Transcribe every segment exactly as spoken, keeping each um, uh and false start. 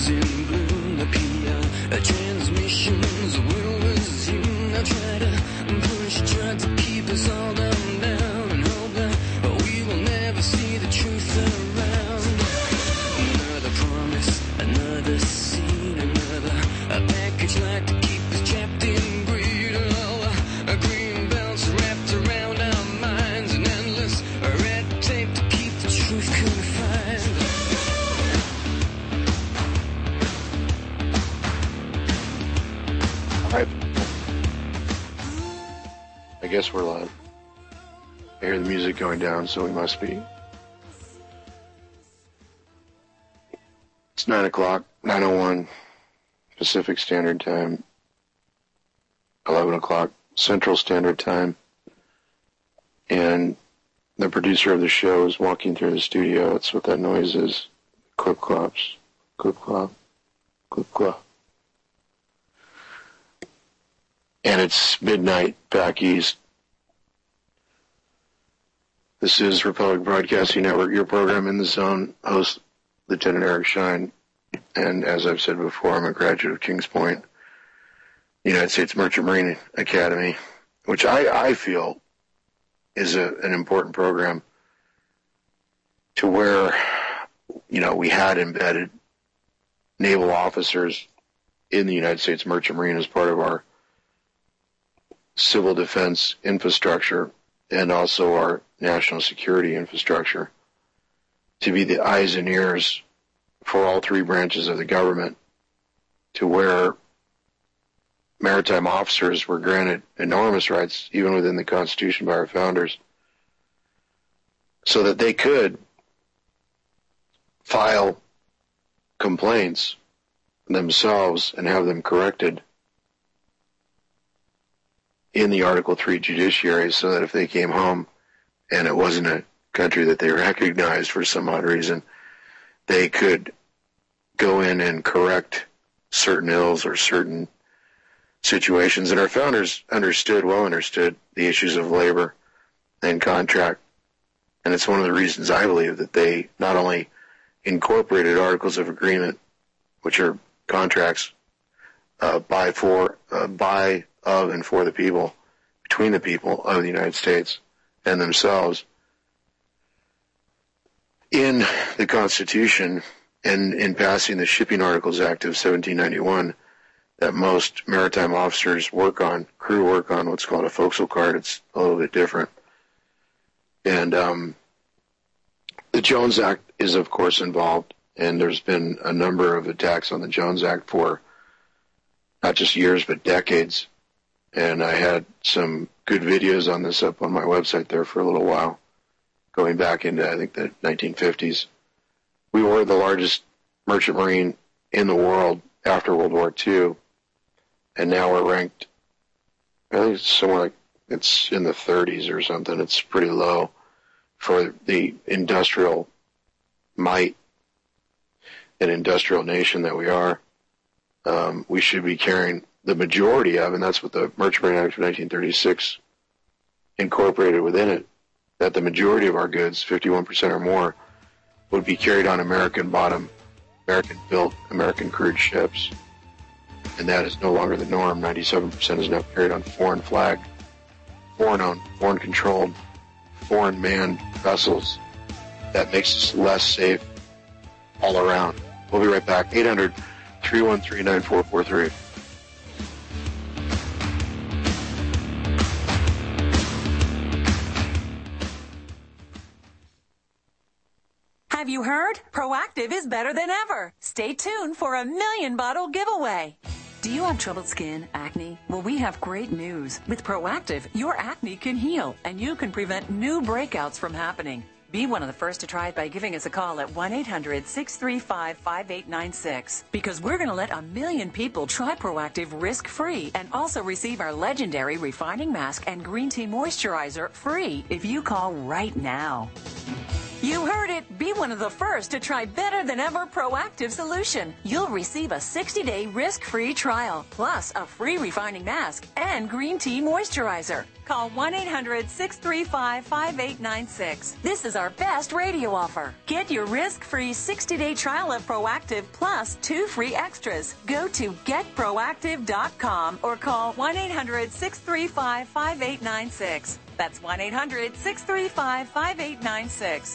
is in bloom. The P R transmissions will resume. Now try to push, try to keep us all down, down, and hope that we will never see the truth around. Another promise, another scene, another a package like to keep us trapped in greed. Oh, a green belts wrapped around our minds, an endless red tape to keep the truth confined. All right. I guess we're live. I hear the music going down, so we must be. It's nine o'clock, nine oh one Pacific Standard Time, eleven o'clock Central Standard Time, and the producer of the show is walking through the studio. That's what that noise is. Clip clops, clip clop, clip clop. And it's midnight back east. This is Republic Broadcasting Network, your program In the Zone, host Lieutenant Eric Shine. And as I've said before, I'm a graduate of Kings Point, United States Merchant Marine Academy, which I, I feel is a, an important program to where, you know, we had embedded naval officers in the United States Merchant Marine as part of our civil defense infrastructure and also our national security infrastructure to be the eyes and ears for all three branches of the government, to where maritime officers were granted enormous rights, even within the Constitution by our founders, so that they could file complaints themselves and have them corrected in the Article three judiciary, so that if they came home and it wasn't a country that they recognized for some odd reason, they could go in and correct certain ills or certain situations. And our founders understood, well understood, the issues of labor and contract. And it's one of the reasons I believe that they not only incorporated Articles of Agreement, which are contracts uh, by, for, uh, by, of, and for the people, between the people of the United States and themselves, in the Constitution and in passing the Shipping Articles Act of seventeen ninety-one that most maritime officers work on, crew work on, what's called a forecastle card. It's a little bit different. And um, the Jones Act is, of course, involved, and there's been a number of attacks on the Jones Act for not just years, but decades. And I had some good videos on this up on my website there for a little while, going back into, I think, the nineteen fifties. We were the largest merchant marine in the world after World War Two, and now we're ranked, I think it's somewhere like, it's in the thirties or something. It's pretty low for the industrial might and industrial nation that we are. Um, we should be carrying the majority of, and that's what the Merchant Marine Act of nineteen thirty-six incorporated within it, that the majority of our goods, fifty-one percent or more, would be carried on American bottom, American built, American crewed ships. And that is no longer the norm. ninety-seven percent is now carried on foreign flag, foreign owned, foreign controlled, foreign manned vessels. That makes us less safe all around. We'll be right back. eight hundred, three one three, nine four four three. Have you heard? Proactive is better than ever. Stay tuned for a million bottle giveaway. Do you have troubled skin, acne? Well, we have great news. With Proactive, your acne can heal, and you can prevent new breakouts from happening. Be one of the first to try it by giving us a call at one eight hundred, six three five, five eight nine six. Because we're going to let a million people try Proactive risk-free and also receive our legendary refining mask and green tea moisturizer free if you call right now. You heard it. it, be one of the first to try Better Than Ever Proactive Solution. You'll receive a sixty-day risk-free trial, plus a free refining mask and green tea moisturizer. Call one eight hundred, six three five, five eight nine six. This is our best radio offer. Get your risk-free sixty-day trial of Proactive plus two free extras. Go to get proactive dot com or call one eight hundred, six three five, five eight nine six. That's one eight hundred, six three five, five eight nine six.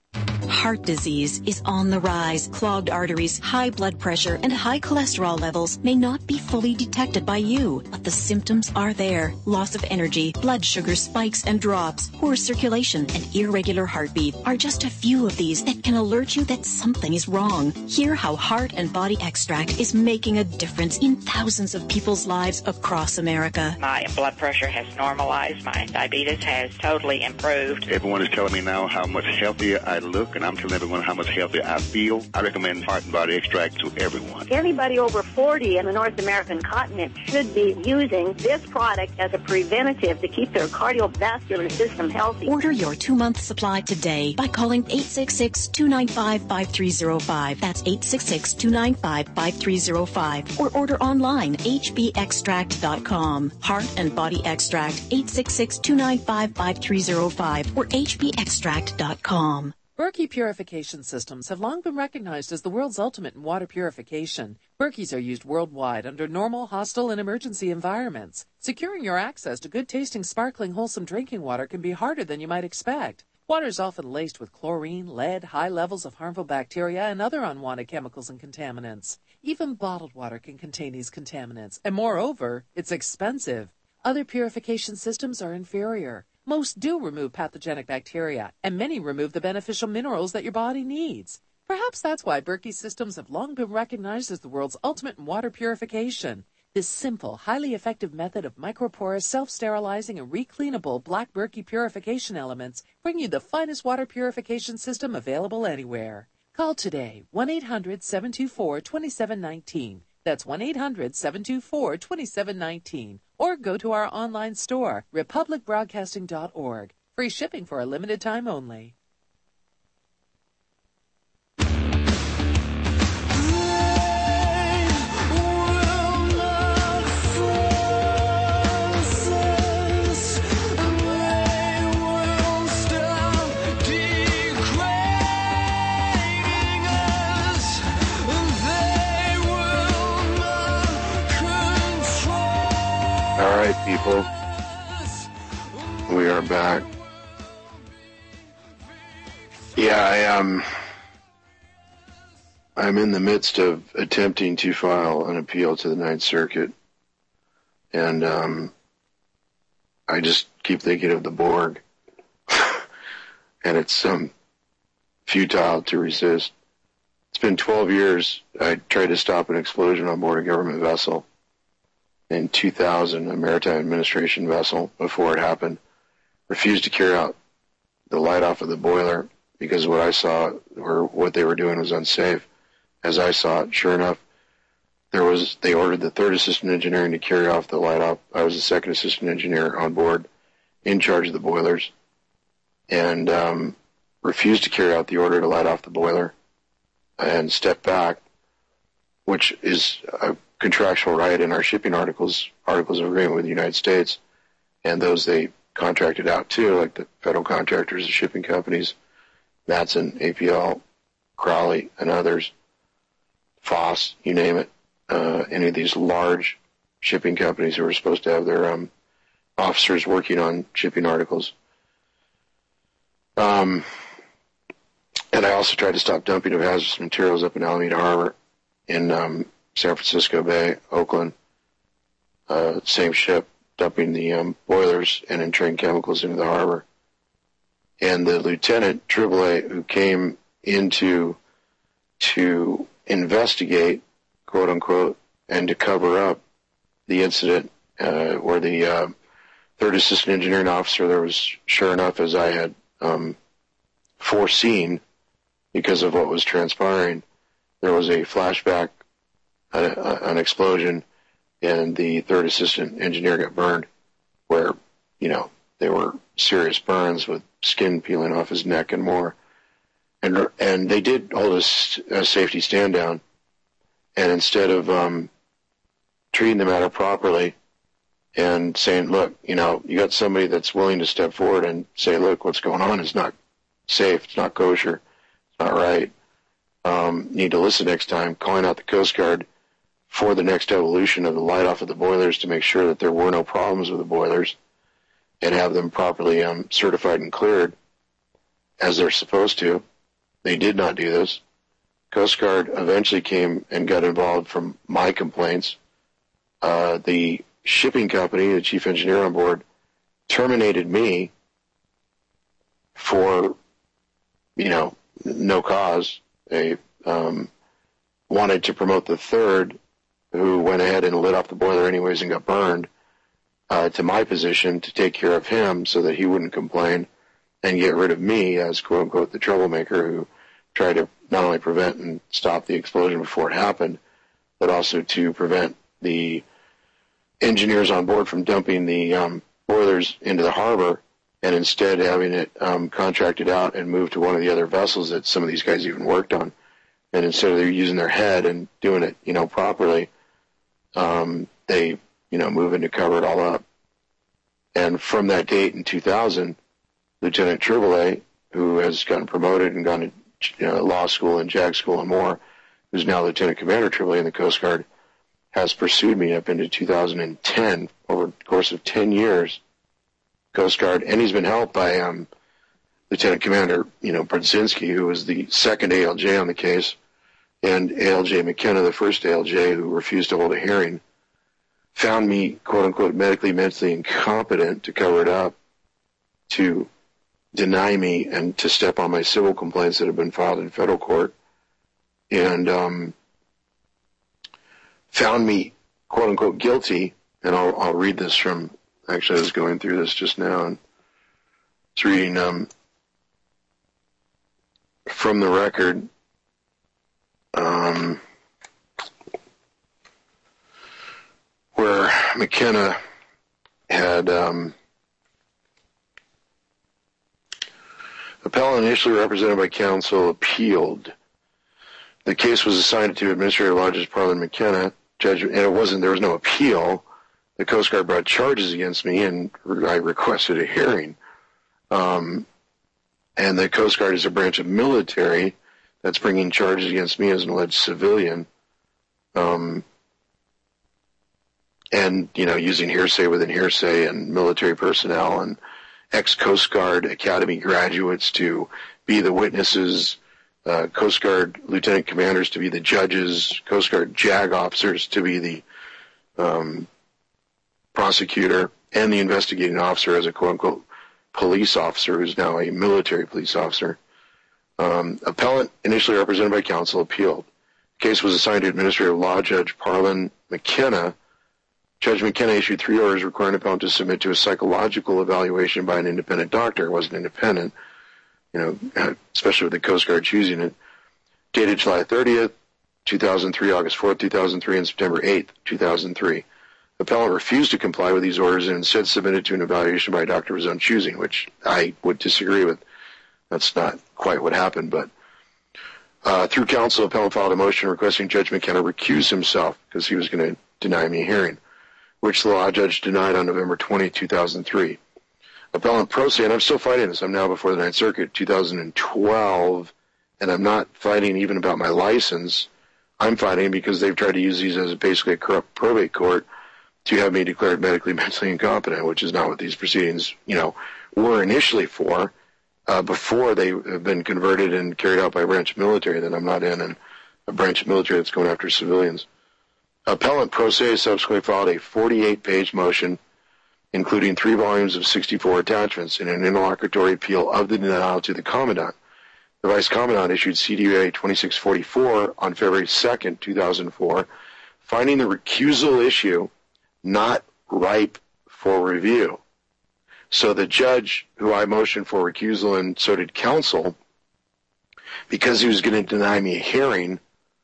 Heart disease is on the rise. Clogged arteries, high blood pressure, and high cholesterol levels may not be fully detected by you, but the symptoms are there. Loss of energy, blood sugar spikes and drops, poor circulation, and irregular heartbeat are just a few of these that can alert you that something is wrong. Hear how Heart and Body Extract is making a difference in thousands of people's lives across America. My blood pressure has normalized. My diabetes has totally improved. Everyone is telling me now how much healthier I look, and I'm telling everyone how much healthier I feel. I recommend Heart and Body Extract to everyone. Anybody over forty in the North American continent should be using this product as a preventative to keep their cardiovascular system healthy. Order your two-month supply today by calling eight six six, two nine five, five three zero five. That's eight six six, two nine five, five three zero five. Or order online, h b extract dot com. Heart and Body Extract, eight six six, two nine five, five three zero five or h b extract dot com. Berkey purification systems have long been recognized as the world's ultimate in water purification. Berkeys are used worldwide under normal, hostile, and emergency environments. Securing your access to good-tasting, sparkling, wholesome drinking water can be harder than you might expect. Water is often laced with chlorine, lead, high levels of harmful bacteria, and other unwanted chemicals and contaminants. Even bottled water can contain these contaminants, and moreover, it's expensive. Other purification systems are inferior. Most do remove pathogenic bacteria, and many remove the beneficial minerals that your body needs. Perhaps that's why Berkey systems have long been recognized as the world's ultimate in water purification. This simple, highly effective method of microporous, self-sterilizing, and recleanable black Berkey purification elements bring you the finest water purification system available anywhere. Call today, one eight hundred, seven two four, two seven one nine. That's one eight hundred, seven two four, two seven one nine. Or go to our online store, republic broadcasting dot org. Free shipping for a limited time only. All right, people, we are back. Yeah, I um, I'm in the midst of attempting to file an appeal to the Ninth Circuit, and um, I just keep thinking of the Borg, and it's um, futile to resist. It's been twelve years. I tried to stop an explosion on board a government vessel. In two thousand, a maritime administration vessel, before it happened, refused to carry out the light off of the boiler because what I saw or what they were doing was unsafe. As I saw it, sure enough, there was they ordered the third assistant engineering to carry off the light off. I was the second assistant engineer on board, in charge of the boilers, and um, refused to carry out the order to light off the boiler and step back, which is a contractual right in our shipping articles, articles of agreement with the United States, and those they contracted out to, like the federal contractors, the shipping companies, Matson, A P L, Crowley, and others, Foss, you name it, uh, any of these large shipping companies who are supposed to have their um, officers working on shipping articles. Um, and I also tried to stop dumping of hazardous materials up in Alameda Harbor, in um, San Francisco Bay, Oakland, uh, same ship, dumping the um, boilers and entrained chemicals into the harbor. And the lieutenant, triple A, who came into to investigate, quote unquote, and to cover up the incident uh, where the uh, third assistant engineering officer, there was, sure enough, as I had um, foreseen because of what was transpiring, there was a flashback, a, an explosion, and the third assistant engineer got burned, where, you know, there were serious burns with skin peeling off his neck and more. and and they did hold a, a safety stand down, and instead of um, treating the matter properly and saying, look, you know, you got somebody that's willing to step forward and say, look, what's going on is not safe, it's not kosher, it's not right. Um, you need to listen next time, calling out the Coast Guard for the next evolution of the light off of the boilers to make sure that there were no problems with the boilers and have them properly um, certified and cleared as they're supposed to. They did not do this. Coast Guard eventually came and got involved from my complaints. Uh, the shipping company, the chief engineer on board, terminated me for, you know, no cause. They um, wanted to promote the third, who went ahead and lit off the boiler anyways and got burned, uh, to my position to take care of him so that he wouldn't complain and get rid of me as, quote-unquote, the troublemaker who tried to not only prevent and stop the explosion before it happened, but also to prevent the engineers on board from dumping the um, boilers into the harbor and instead having it um, contracted out and moved to one of the other vessels that some of these guys even worked on. And instead of they're using their head and doing it, you know, properly, um, they, you know, move in to cover it all up. And from that date in two thousand, Lieutenant Triboulet, who has gotten promoted and gone to you know, law school and JAG school and more, who's now Lieutenant Commander Triboulet in the Coast Guard, has pursued me up into two thousand ten over the course of ten years, Coast Guard, and he's been helped by um, Lieutenant Commander, you know, Brzezinski, who was the second A L J on the case, and A L J McKenna, the first A L J, who refused to hold a hearing, found me, quote-unquote, medically, mentally incompetent to cover it up, to deny me and to step on my civil complaints that have been filed in federal court, and um, found me, quote-unquote, guilty, and I'll, I'll read this from, actually I was going through this just now, and it's reading um, from the record, um, where McKenna had um, appellant initially represented by counsel appealed. The case was assigned to Administrative Law Judge Parlin McKenna, judge, and it wasn't, there was no appeal. The Coast Guard brought charges against me, and I requested a hearing. Um, and the Coast Guard is a branch of military that's bringing charges against me as an alleged civilian. Um, and, you know, using hearsay within hearsay and military personnel and ex-Coast Guard Academy graduates to be the witnesses, uh, Coast Guard lieutenant commanders to be the judges, Coast Guard JAG officers to be the um, prosecutor, and the investigating officer as a quote-unquote police officer who's now a military police officer. Um, appellant, initially represented by counsel, appealed. The case was assigned to Administrative Law Judge Parlin McKenna. Judge McKenna issued three orders requiring appellant to submit to a psychological evaluation by an independent doctor. It wasn't independent, you know, especially with the Coast Guard choosing it. Dated July thirtieth, two thousand three, August fourth, two thousand three, and September eighth, two thousand three. Appellant refused to comply with these orders and instead submitted to an evaluation by a doctor of his own choosing, which I would disagree with. That's not quite what happened, but uh, through counsel, appellant filed a motion requesting Judge McKenna recuse himself because he was going to deny me a hearing, which the law judge denied on November twentieth, two thousand three. Appellant pro se, and I'm still fighting this. I'm now before the Ninth Circuit, two thousand twelve, and I'm not fighting even about my license. I'm fighting because they've tried to use these as basically a corrupt probate court to have me declared medically, mentally incompetent, which is not what these proceedings, you know, were initially for, uh, before they have been converted and carried out by a branch of military that I'm not in, and a branch of military that's going after civilians. Appellant pro se subsequently filed a forty-eight page motion, including three volumes of sixty-four attachments, in an interlocutory appeal of the denial to the Commandant. The Vice Commandant issued C D A twenty-six forty-four on February second, two thousand four, finding the recusal issue not ripe for review. So the judge, who I motioned for recusal, and so did counsel, because he was going to deny me a hearing,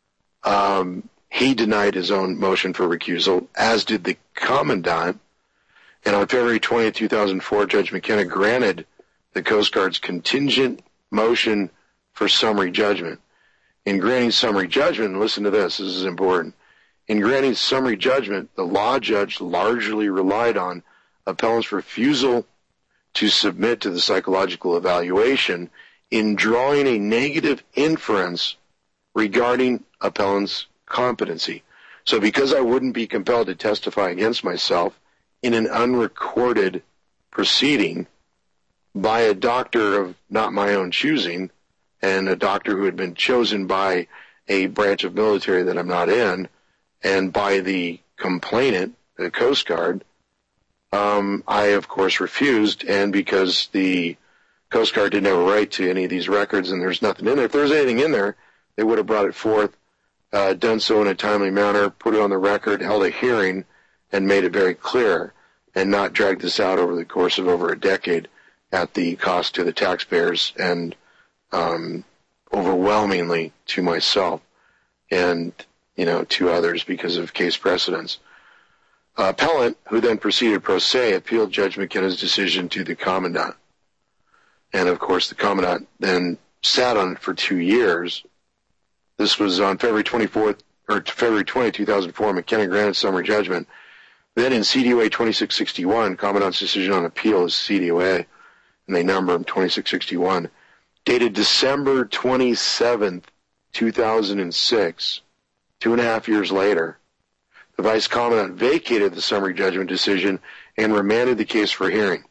um, he denied his own motion for recusal, as did the Commandant. And on February twentieth, two thousand four, Judge McKenna granted the Coast Guard's contingent motion for summary judgment. In granting summary judgment, listen to this, this is important. In granting summary judgment, the law judge largely relied on appellant's refusal to submit to the psychological evaluation in drawing a negative inference regarding appellant's competency. So because I wouldn't be compelled to testify against myself in an unrecorded proceeding by a doctor of not my own choosing, and a doctor who had been chosen by a branch of military that I'm not in, and by the complainant, the Coast Guard, um, I, of course, refused, and because the Coast Guard didn't have a right to any of these records and there's nothing in there, if there was anything in there, they would have brought it forth, uh, done so in a timely manner, put it on the record, held a hearing, and made it very clear, and not dragged this out over the course of over a decade at the cost to the taxpayers and um, overwhelmingly to myself and, you know, to others because of case precedents. Uh, appellant, who then proceeded pro se, appealed Judge McKenna's decision to the Commandant. And, of course, the Commandant then sat on it for two years. This was on February twenty-fourth, or February twentieth, two thousand four, McKenna granted summary judgment. Then in C D O A twenty-six sixty-one, Commandant's decision on appeal is C D O A, and they number them twenty-six sixty-one, dated December twenty-seventh, two thousand six, two and a half years later, the Vice Commandant vacated the summary judgment decision and remanded the case for hearing.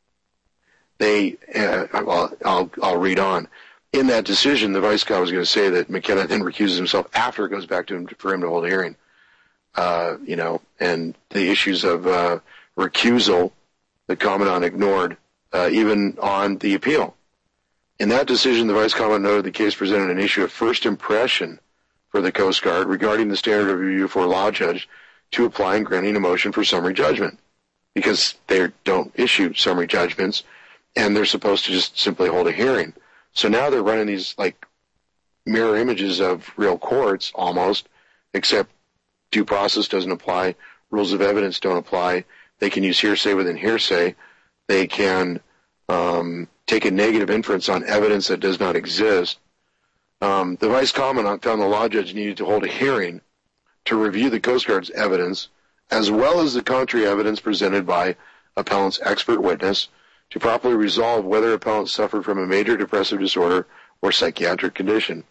They, uh, I'll, I'll, I'll read on. In that decision, the Vice Commandant was going to say that McKenna then recuses himself after it goes back to him for him to hold a hearing. Uh, you know, and the issues of uh, recusal, the Commandant ignored, uh, even on the appeal. In that decision, the Vice Commandant noted the case presented an issue of first impression for the Coast Guard regarding the standard of review for a law judge to apply in granting a motion for summary judgment, because they don't issue summary judgments, and they're supposed to just simply hold a hearing. So now they're running these, like, mirror images of real courts, almost, except due process doesn't apply, rules of evidence don't apply, they can use hearsay within hearsay, they can um, take a negative inference on evidence that does not exist. Um, the Vice Commandant found the law judge needed to hold a hearing to review the Coast Guard's evidence, as well as the contrary evidence presented by appellant's expert witness, to properly resolve whether appellant suffered from a major depressive disorder or psychiatric condition.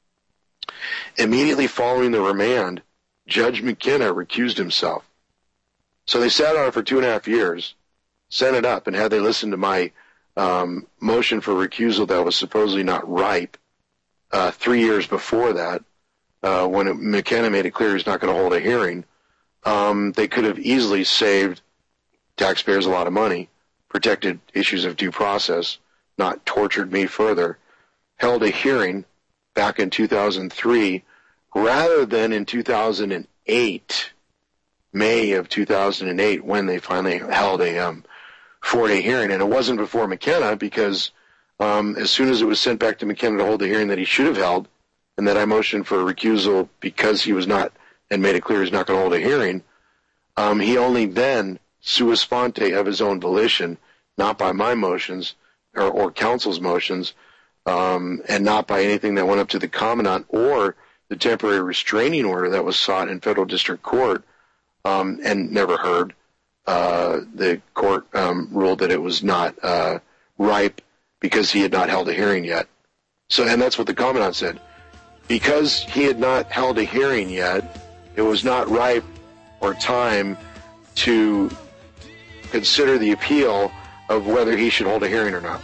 Immediately following the remand, Judge McKenna recused himself. So they sat on it for two and a half years, sent it up, and had they listened to my um, motion for recusal that was supposedly not ripe uh, three years before that, uh, when it, McKenna made it clear he's not going to hold a hearing, um, they could have easily saved taxpayers a lot of money, protected issues of due process, not tortured me further, held a hearing back in two thousand three rather than in two thousand eight, May of two thousand eight, when they finally held a um, four-day hearing. And it wasn't before McKenna, because um, as soon as it was sent back to McKenna to hold the hearing that he should have held, and that I motioned for recusal because he was not, and made it clear he's not going to hold a hearing, um, he only then, sua sponte, of his own volition, not by my motions or, or counsel's motions, um, and not by anything that went up to the Commandant or the temporary restraining order that was sought in federal district court, um, and never heard. Uh, the court um, ruled that it was not uh, ripe because he had not held a hearing yet. So, and that's what the Commandant said. Because he had not held a hearing yet, it was not ripe or time to consider the appeal of whether he should hold a hearing or not.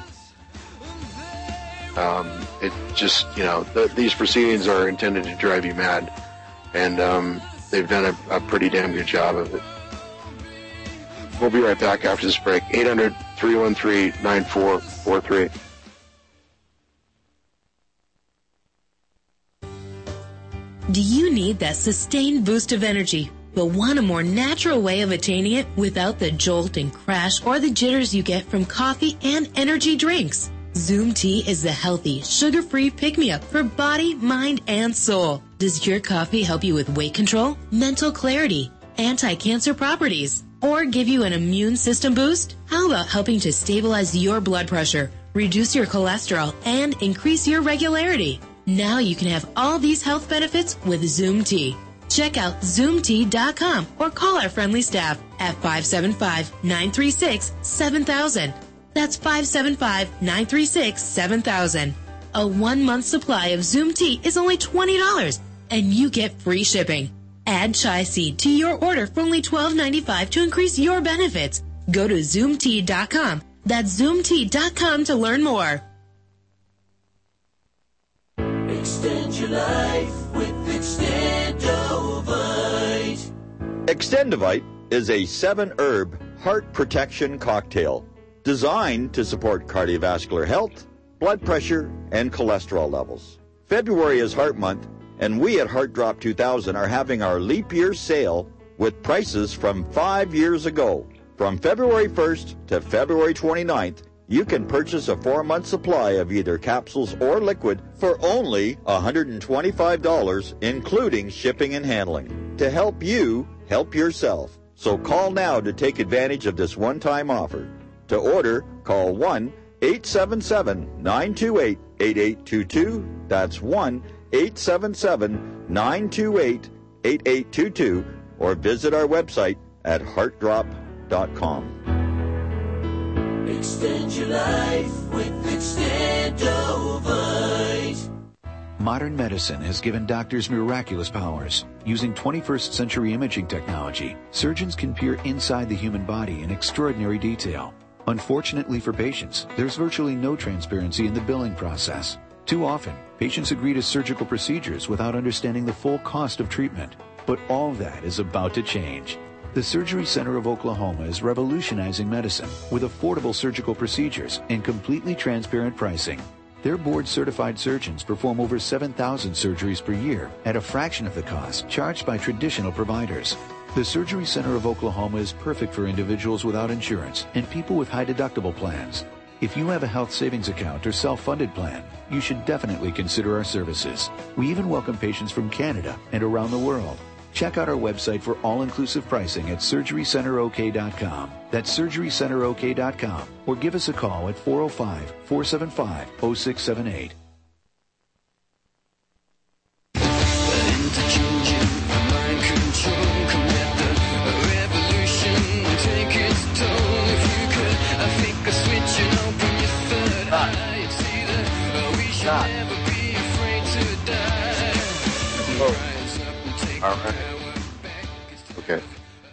Um, it just, you know, th- these proceedings are intended to drive you mad, and um, they've done a, a pretty damn good job of it. We'll be right back after this break. eight hundred, three one three, nine four four three. Do you need that sustained boost of energy, but want a more natural way of attaining it without the jolt and crash or the jitters you get from coffee and energy drinks? Zoom Tea is the healthy, sugar-free pick-me-up for body, mind, and soul. Does your coffee help you with weight control, mental clarity, anti-cancer properties, or give you an immune system boost? How about helping to stabilize your blood pressure, reduce your cholesterol, and increase your regularity. Now you can have all these health benefits with Zoom Tea. Check out zoom tea dot com or call our friendly staff at five seven five, nine three six, seven thousand. That's five seven five, nine three six, seven thousand. A one-month supply of Zoom Tea is only twenty dollars, and you get free shipping. Add chai seed to your order for only twelve ninety-five to increase your benefits. Go to zoom tea dot com. That's zoom tea dot com to learn more. Extend your life with Extendovite. Extendovite is a seven-herb heart protection cocktail designed to support cardiovascular health, blood pressure, and cholesterol levels. February is Heart Month, and we at Heart Drop two thousand are having our leap year sale with prices from five years ago. From February first to February twenty-ninth, you can purchase a four-month supply of either capsules or liquid for only one hundred twenty-five dollars, including shipping and handling, to help you help yourself. So call now to take advantage of this one-time offer. To order, call one eight seven seven, nine two eight, eight eight two two. That's one eight seven seven, nine two eight, eight eight two two, or visit our website at heart drop dot com. Extend your life with Extendovite. Modern medicine has given doctors miraculous powers. Using twenty-first century imaging technology, surgeons can peer inside the human body in extraordinary detail. Unfortunately for patients, there's virtually no transparency in the billing process. Too often, patients agree to surgical procedures without understanding the full cost of treatment. But all that is about to change. The Surgery Center of Oklahoma is revolutionizing medicine with affordable surgical procedures and completely transparent pricing. Their board-certified surgeons perform over seven thousand surgeries per year at a fraction of the cost charged by traditional providers. The Surgery Center of Oklahoma is perfect for individuals without insurance and people with high deductible plans. If you have a health savings account or self-funded plan, you should definitely consider our services. We even welcome patients from Canada and around the world. Check out our website for all-inclusive pricing at surgery center o k dot com. That's surgery center o k dot com. Or give us a call at four oh five, four seven five, oh six seven eight. Stop. Oh. All right. Okay.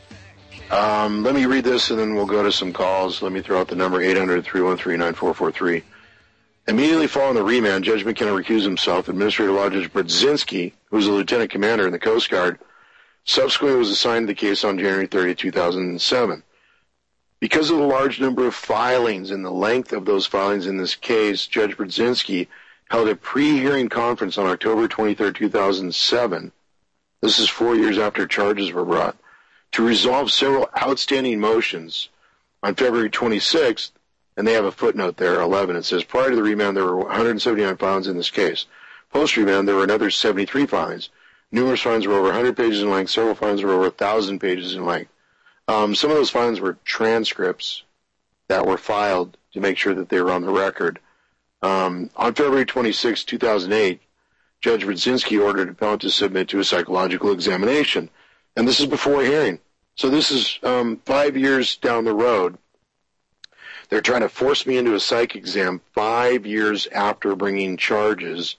Um, let me read this, and then we'll go to some calls. Let me throw out the number eight hundred, three one three, nine four four three. Immediately following the remand, Judge McKenna recused himself. Administrator Law Judge Brzezinski, who was a lieutenant commander in the Coast Guard, subsequently was assigned to the case on January thirtieth, two thousand seven. Because of the large number of filings and the length of those filings in this case, Judge Brzezinski held a pre-hearing conference on October twenty-third, two thousand seven. This is four years after charges were brought, to resolve several outstanding motions. On February twenty-sixth, and they have a footnote there, eleven, it says, prior to the remand, there were one hundred seventy-nine filings in this case. Post-remand, there were another seventy-three filings. Numerous filings were over one hundred pages in length. Several filings were over one thousand pages in length. Um, some of those filings were transcripts that were filed to make sure that they were on the record. Um, on February twenty-sixth, two thousand eight, Judge Brzezinski ordered appellant to submit to a psychological examination. And this is before a hearing. So this is um, five years down the road. They're trying to force me into a psych exam five years after bringing charges,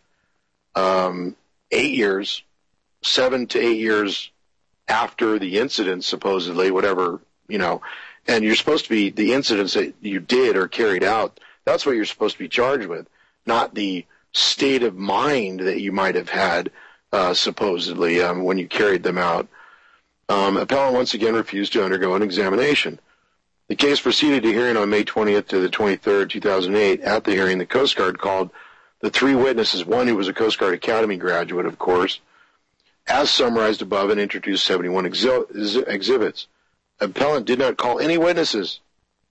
um, eight years, seven to eight years after the incident, supposedly, whatever, you know. And you're supposed to be, the incidents that you did or carried out, that's what you're supposed to be charged with, not the state of mind that you might have had, uh, supposedly, um, when you carried them out. Um, appellant once again refused to undergo an examination. The case proceeded to hearing on May twentieth to the twenty-third, two thousand eight. At the hearing, the Coast Guard called the three witnesses, one who was a Coast Guard Academy graduate, of course, as summarized above, and introduced seventy-one exhi- exhibits. Appellant did not call any witnesses.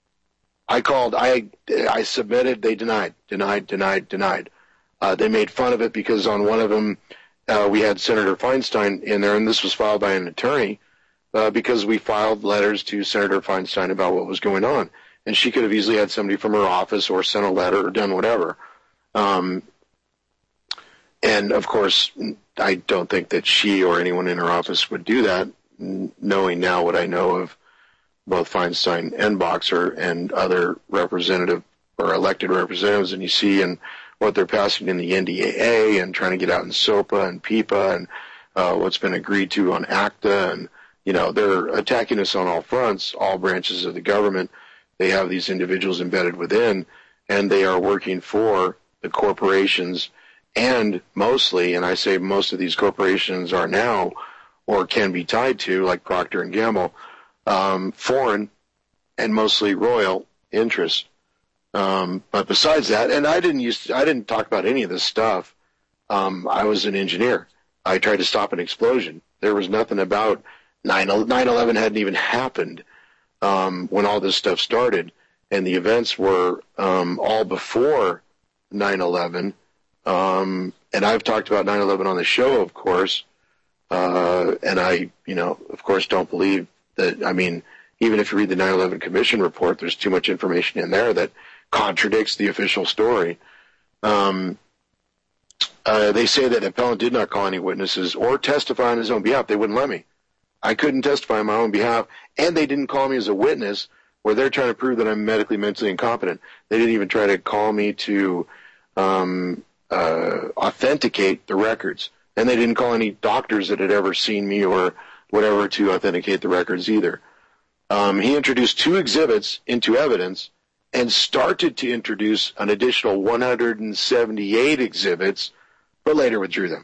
I called, I, I submitted, they denied, denied, denied, denied. Uh, they made fun of it because on one of them, uh, we had Senator Feinstein in there, and this was filed by an attorney, uh, because we filed letters to Senator Feinstein about what was going on. and she could have easily had somebody from her office or sent a letter or done whatever. Um, and, of course, I don't think that she or anyone in her office would do that, knowing now what I know of both Feinstein and Boxer and other representative or elected representatives, and you see in what they're passing in the N D A A and trying to get out in SOPA and PIPA and uh, what's been agreed to on ACTA, and, you know, they're attacking us on all fronts, all branches of the government. They have these individuals embedded within, and they are working for the corporations, and mostly, and I say most of these corporations are now or can be tied to, like Procter and Gamble, um, foreign and mostly royal interests. Um, but besides that, and I didn't use, to, I didn't talk about any of this stuff. Um, I was an engineer. I tried to stop an explosion. There was nothing about nine eleven hadn't even happened um, when all this stuff started, and the events were um, all before nine eleven. Um, and I've talked about nine eleven on the show, of course, uh, and I, you know, of course, don't believe that. I mean, even if you read the nine eleven Commission report, there's too much information in there that contradicts the official story. Um, uh, they say that Appellant did not call any witnesses or testify on his own behalf. They wouldn't let me. I couldn't testify on my own behalf, and they didn't call me as a witness where they're trying to prove that I'm medically, mentally incompetent. They didn't even try to call me to um, uh, authenticate the records, and they didn't call any doctors that had ever seen me or whatever to authenticate the records either. Um, he introduced two exhibits into evidence and started to introduce an additional one hundred seventy-eight exhibits, but later withdrew them.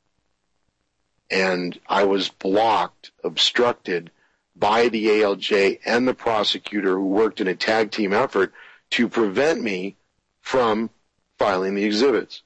And I was blocked, obstructed by the A L J and the prosecutor, who worked in a tag team effort to prevent me from filing the exhibits.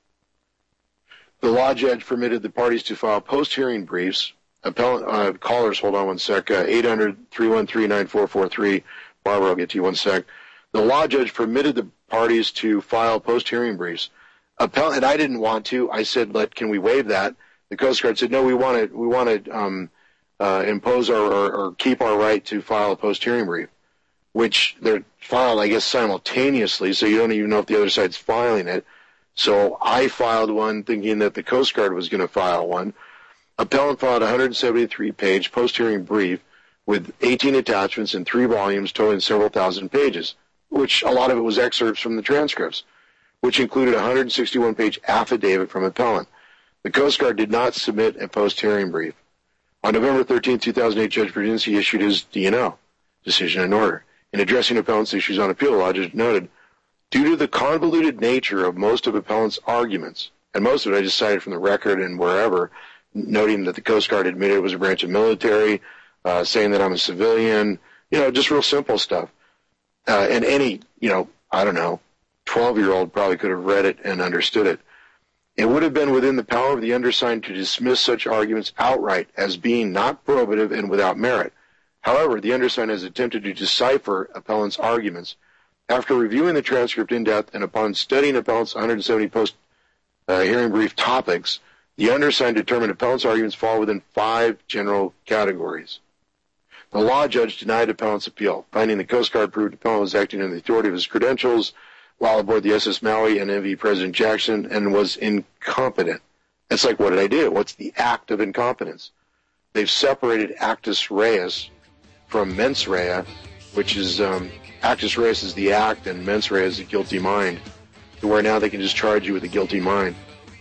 The law judge permitted the parties to file post-hearing briefs. Appellant, uh, callers, hold on one sec, uh, eight hundred, three one three, nine four four three. Barbara, I'll get to you one sec. The law judge permitted the parties to file post-hearing briefs. Appellant, and I didn't want to. I said, "Let can we waive that?" The Coast Guard said, "No, we want to. We want to um, uh, impose our or, or keep our right to file a post-hearing brief," which they're filed, I guess, simultaneously. So you don't even know if the other side's filing it. So I filed one, thinking that the Coast Guard was going to file one. Appellant filed a one hundred seventy-three page post-hearing brief with eighteen attachments in three volumes, totaling several thousand pages, which a lot of it was excerpts from the transcripts, which included a one hundred sixty-one page affidavit from appellant. The Coast Guard did not submit a post-hearing brief. On November thirteenth, two thousand eight, Judge Brzezinski issued his D and O, decision and order. In addressing appellant's issues on appeal, the law judge noted, due to the convoluted nature of most of appellant's arguments, and most of it I just cited from the record and wherever, noting that the Coast Guard admitted it was a branch of military, uh, saying that I'm a civilian, you know, just real simple stuff. Uh, and any, you know, I don't know, twelve-year-old probably could have read it and understood it. It would have been within the power of the undersigned to dismiss such arguments outright as being not probative and without merit. However, the undersigned has attempted to decipher appellant's arguments. After reviewing the transcript in depth and upon studying appellant's one hundred seventy post-hearing uh, brief topics, the undersigned determined appellant's arguments fall within five general categories. The law judge denied appellant's appeal, finding the Coast Guard proved appellant was acting under the authority of his credentials while aboard the S S Maui and M V President Jackson and was incompetent. It's like, what did I do? What's the act of incompetence? They've separated actus reus from mens rea, which is, um, actus reus is the act and mens rea is the guilty mind, to where now they can just charge you with a guilty mind.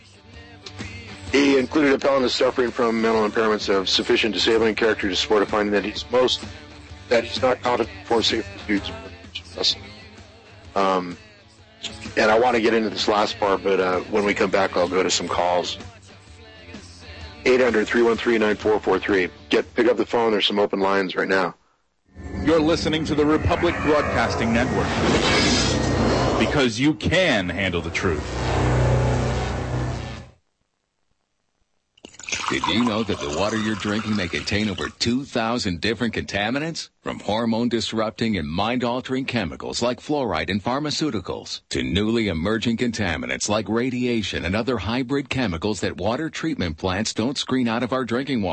He included appellant as suffering from mental impairments of sufficient disabling character to support a finding that he's most, that he's not competent for safety duties. Um, and I want to get into this last part, but uh, when we come back, I'll go to some calls. eight hundred, three one three, nine four four three. Get, pick up the phone. There's some open lines right now. You're listening to the Republic Broadcasting Network, because you can handle the truth. Did you know that the water you're drinking may contain over two thousand different contaminants? From hormone-disrupting and mind-altering chemicals like fluoride in pharmaceuticals to newly emerging contaminants like radiation and other hybrid chemicals that water treatment plants don't screen out of our drinking water.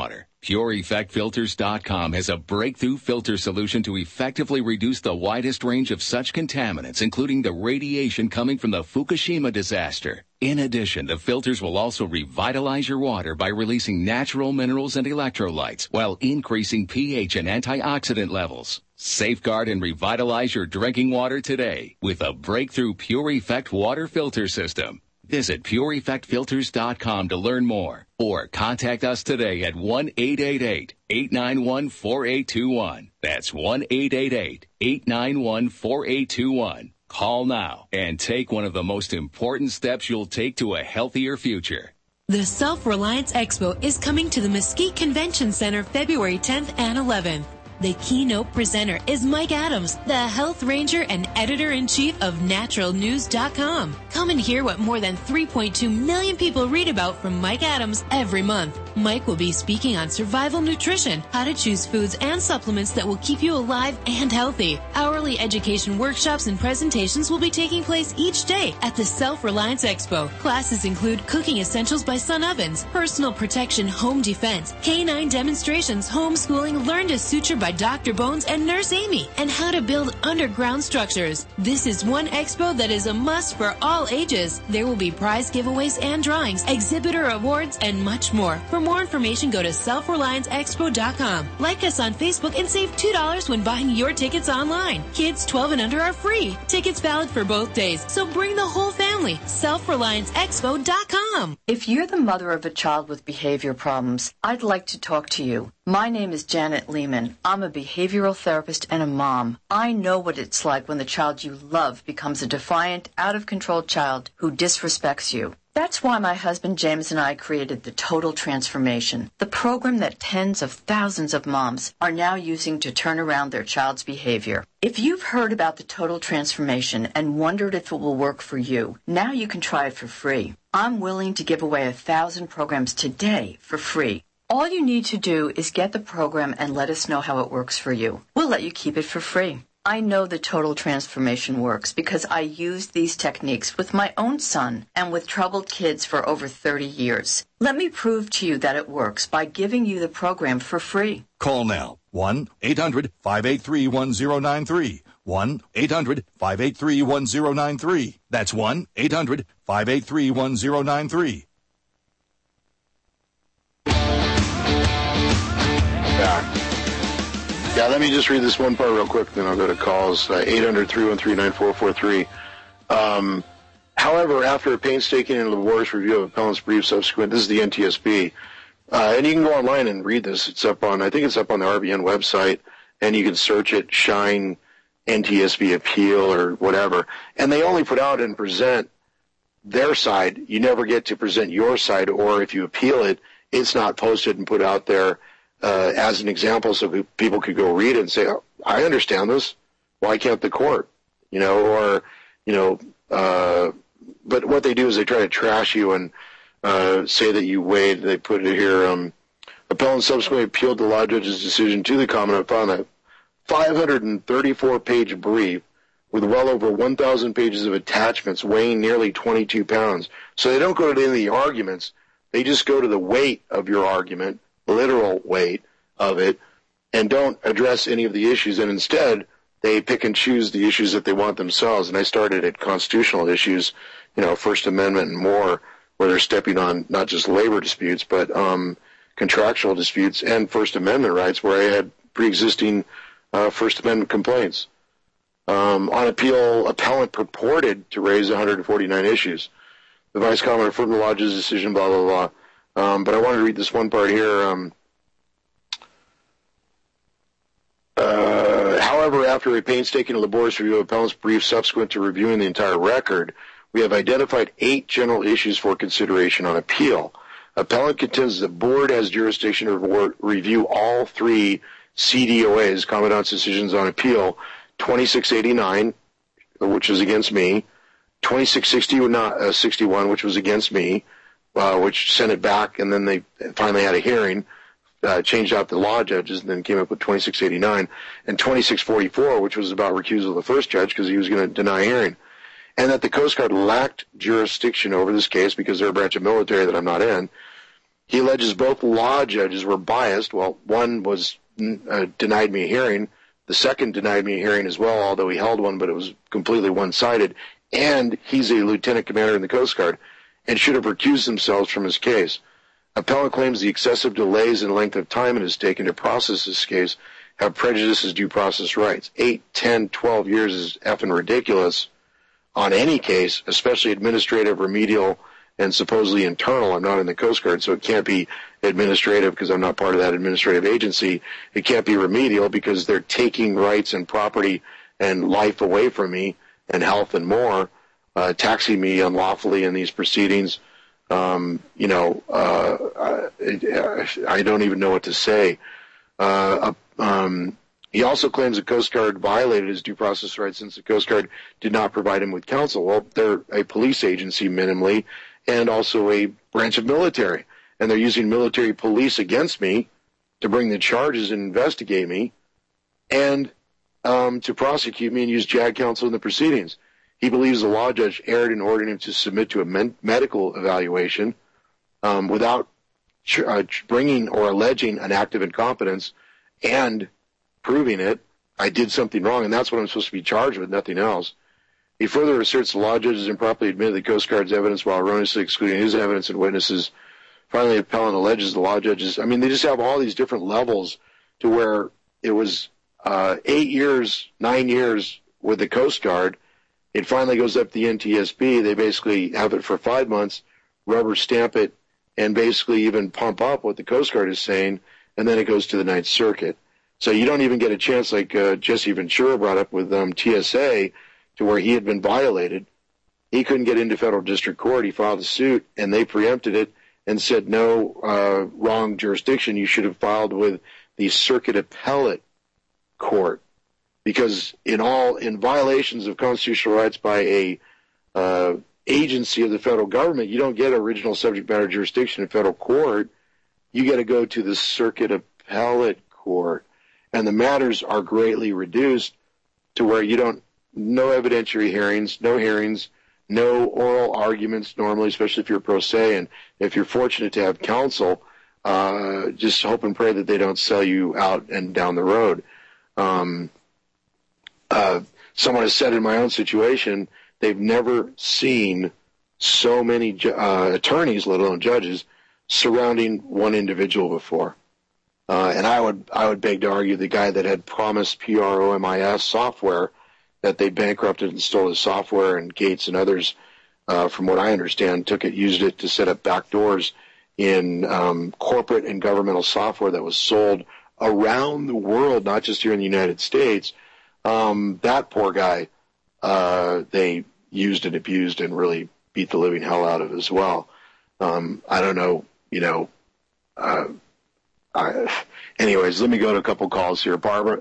Pure Effect Filters dot com has a breakthrough filter solution to effectively reduce the widest range of such contaminants, including the radiation coming from the Fukushima disaster. In addition, the filters will also revitalize your water by releasing natural minerals and electrolytes while increasing pH and antioxidant levels. Safeguard and revitalize your drinking water today with a breakthrough Pure Effect water filter system. Visit Pure Effect Filters dot com to learn more or contact us today at one eight eight eight, eight nine one, four eight two one. That's one eight eight eight, eight nine one, four eight two one. Call now and take one of the most important steps you'll take to a healthier future. The Self-Reliance Expo is coming to the Mesquite Convention Center February tenth and eleventh. The keynote presenter is Mike Adams, the Health Ranger and Editor-in-Chief of Natural News dot com. Come and hear what more than three point two million people read about from Mike Adams every month. Mike will be speaking on survival nutrition, how to choose foods and supplements that will keep you alive and healthy. Hourly education workshops and presentations will be taking place each day at the Self-Reliance Expo. Classes include cooking essentials by Sun Ovens, personal protection home defense, canine demonstrations, homeschooling, learn to suture by Doctor Bones and Nurse Amy, and how to build underground structures. This is one expo that is a must for all ages. There will be prize giveaways and drawings, exhibitor awards, and much more. For more information, go to Self Reliance Expo dot com. Like us on Facebook and save two dollars when buying your tickets online. Kids twelve and under are free. Tickets valid for both days, so bring the whole family. Self Reliance Expo dot com. If you're the mother of a child with behavior problems, I'd like to talk to you. My name is Janet Lehman. I'm a behavioral therapist and a mom. I know what it's like when the child you love becomes a defiant, out-of-control child who disrespects you. That's why my husband James and I created the Total Transformation, the program that tens of thousands of moms are now using to turn around their child's behavior. If you've heard about the Total Transformation and wondered if it will work for you, now you can try it for free. I'm willing to give away a thousand programs today for free. All you need to do is get the program and let us know how it works for you. We'll let you keep it for free. I know the Total Transformation works because I used these techniques with my own son and with troubled kids for over thirty years. Let me prove to you that it works by giving you the program for free. Call now. one eight hundred, five eight three, one zero nine three. one eight hundred, five eight three, one zero nine three. That's one eight hundred, five eight three, one zero nine three. Back. Yeah, let me just read this one part real quick, then I'll go to calls. Uh, eight hundred, three one three, nine four four three. Um, however, after a painstaking and laborious review of appellant's brief subsequent, this is the N T S B, uh, and you can go online and read this. It's up on, I think it's up on the R B N website, and you can search it, Shine N T S B Appeal or whatever. And they only put out and present their side. You never get to present your side, or if you appeal it, it's not posted and put out there Uh, as an example, so people could go read it and say, oh, I understand this. Why can't the court? You know, or, you know, uh, but what they do is they try to trash you and uh, say that you weighed. They put it here, um, appellant subsequently appealed the law judge's decision to the Commonwealth on a five hundred thirty-four page brief with well over one thousand pages of attachments weighing nearly twenty-two pounds. So they don't go to any of the arguments. They just go to the weight of your argument, literal weight of it, and don't address any of the issues, and instead they pick and choose the issues that they want themselves. And I started at constitutional issues, you know, First Amendment and more, where they're stepping on not just labor disputes, but um, contractual disputes and First Amendment rights, where I had pre-existing uh, First Amendment complaints. Um, on appeal, appellant purported to raise one hundred forty-nine issues. The Vice Commoner affirmed the law judge's decision, blah, blah, blah. Um, but I wanted to read this one part here. Um, uh, however, after a painstaking and laborious review of appellant's brief subsequent to reviewing the entire record, we have identified eight general issues for consideration on appeal. Appellant contends the board has jurisdiction to review all three C D O As, Commandant's decisions on appeal, twenty-six eighty-nine, which was against me, twenty-six sixty-one, which was against me, Uh, which sent it back, and then they finally had a hearing, uh, changed out the law judges, and then came up with twenty-six eighty-nine, and twenty-six forty-four, which was about recusal of the first judge because he was going to deny hearing, and that the Coast Guard lacked jurisdiction over this case because they're a branch of military that I'm not in, He alleges both law judges were biased. Well, one was uh, denied me a hearing. The second denied me a hearing as well, although he held one, but it was completely one-sided. And he's a lieutenant commander in the Coast Guard and should have recused themselves from his case. Appellant claims the excessive delays and length of time it has taken to process this case have prejudiced his due process rights. Eight, ten, twelve years is effing ridiculous on any case, especially administrative, remedial, and supposedly internal. I'm not in the Coast Guard, so it can't be administrative because I'm not part of that administrative agency. It can't be remedial because they're taking rights and property and life away from me and health and more, uh, taxing me unlawfully in these proceedings. Um, you know, uh, I, I don't even know what to say. Uh, um, he also claims the Coast Guard violated his due process rights since the Coast Guard did not provide him with counsel. Well, they're a police agency minimally and also a branch of military, and they're using military police against me to bring the charges and investigate me and um, to prosecute me and use J A G counsel in the proceedings. He believes the law judge erred in ordering him to submit to a men- medical evaluation um, without ch- uh, bringing or alleging an act of incompetence and proving it. I did something wrong, and that's what I'm supposed to be charged with, nothing else. He further asserts the law judge has improperly admitted the Coast Guard's evidence while erroneously excluding his evidence and witnesses. Finally, the appellant alleges the law judges, I mean, they just have all these different levels to where it was uh, eight years, nine years with the Coast Guard. It finally goes up to the N T S B. They basically have it for five months, rubber stamp it, and basically even pump up what the Coast Guard is saying, and then it goes to the Ninth Circuit. So you don't even get a chance, like uh, Jesse Ventura brought up with um, T S A, to where he had been violated. He couldn't get into federal district court. He filed a suit, and they preempted it and said, no, uh, wrong jurisdiction. You should have filed with the Circuit Appellate Court. Because in all, in violations of constitutional rights by a uh, agency of the federal government, you don't get original subject matter jurisdiction in federal court. You got to go to the Circuit Appellate Court. And the matters are greatly reduced to where you don't, no evidentiary hearings, no hearings, no oral arguments normally, especially if you're pro se. And if you're fortunate to have counsel, uh, just hope and pray that they don't sell you out and down the road. Um, uh, someone has said in my own situation, they've never seen so many ju- uh, attorneys, let alone judges, surrounding one individual before. Uh, and I would I would beg to argue the guy that had promised P R O M I S software, that they bankrupted and stole his software, and Gates and others, uh, from what I understand, took it, used it to set up backdoors in um, corporate and governmental software that was sold around the world, not just here in the United States. Um, that poor guy, uh, they used and abused and really beat the living hell out of as well. Um, I don't know, you know. Uh, I, anyways, let me go to a couple calls here. Barbara?